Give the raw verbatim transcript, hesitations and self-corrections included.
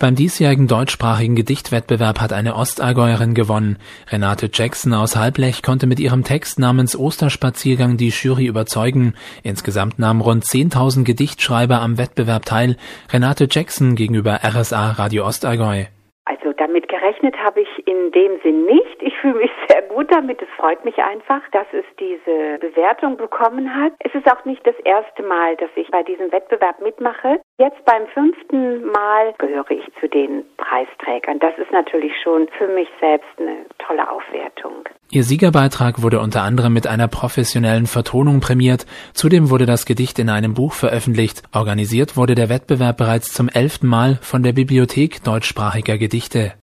Beim diesjährigen deutschsprachigen Gedichtwettbewerb hat eine Ostallgäuerin gewonnen. Renate Jackson aus Halblech konnte mit ihrem Text namens Osterspaziergang die Jury überzeugen. Insgesamt nahmen rund zehntausend Gedichtschreiber am Wettbewerb teil. Renate Jackson gegenüber R S A Radio Ostallgäu. Also damit gerechnet habe ich in dem Sinn nicht. Ich fühle mich sehr gut damit. Es freut mich einfach, dass es diese Bewertung bekommen hat. Es ist auch nicht das erste Mal, dass ich bei diesem Wettbewerb mitmache. Jetzt beim fünften Mal gehöre ich zu den Preisträgern. Das ist natürlich schon für mich selbst eine tolle Aufwertung. Ihr Siegerbeitrag wurde unter anderem mit einer professionellen Vertonung prämiert. Zudem wurde das Gedicht in einem Buch veröffentlicht. Organisiert wurde der Wettbewerb bereits zum elften Mal von der Bibliothek deutschsprachiger Gedichte.